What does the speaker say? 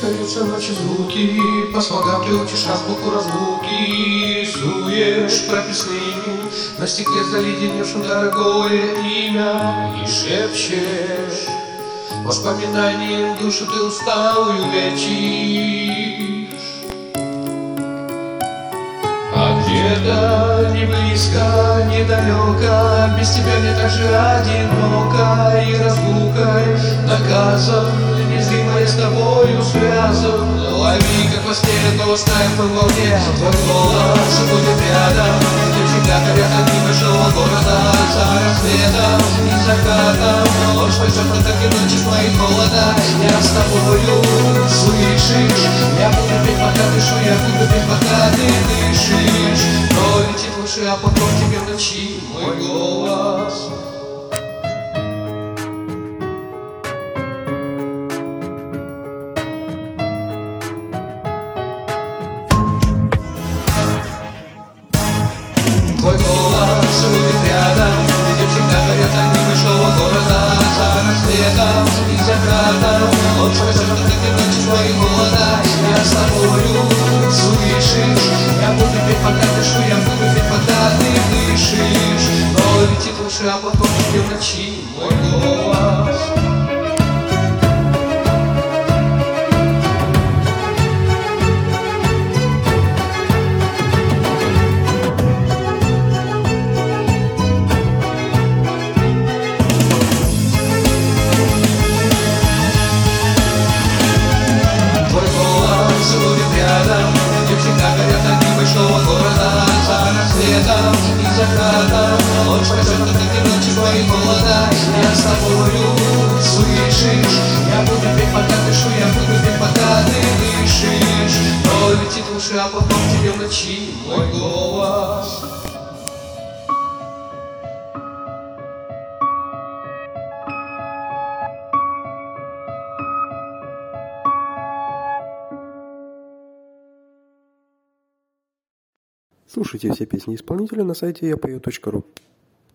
Смехаются ночи звуки, по слогам ты учишь азбуку разлуки. Суешь прописными на стекле заледеневшем дорогое имя и шепчешь воспоминанием душу ты усталую лечишь. А где-то не близко, недалеко, без тебя мне так же одиноко, и разлукой наказан, незримое с тобою связан. Лови, как во сне, снова ставим по волне, твой голос будет рядом, где всегда горят огни большого города, за рассветом и закатом. Ложь пойдет на так и ночи с моей холода, я с тобою, слышишь? Я буду петь, пока дышу, я буду петь, пока ты дышишь. Пролетит лучше, а потом тебе в ночи мой голос. Твой голос будет рядом, где всегда горят огни большого города, за рассветом и закатом. Ложь пойдет на так и ночи с моей холода, я с тобою, слышишь? Я буду петь, пока дышу, я буду петь, пока ты дышишь. Но летит лучше, а потом тебе в ночи мой голос. Твой голос будет рядом, где всегда горят огни большого города, за рассветом и закатом. Ложь пойдет на так и ночи твоей холода, я с тобою, слышишь? Я буду петь, пока дышу, я буду петь, пока ты дышишь. Пролетит лучше, а потом тебе в ночи мой голос. Слушайте все песни исполнителя на сайте yapою.ru.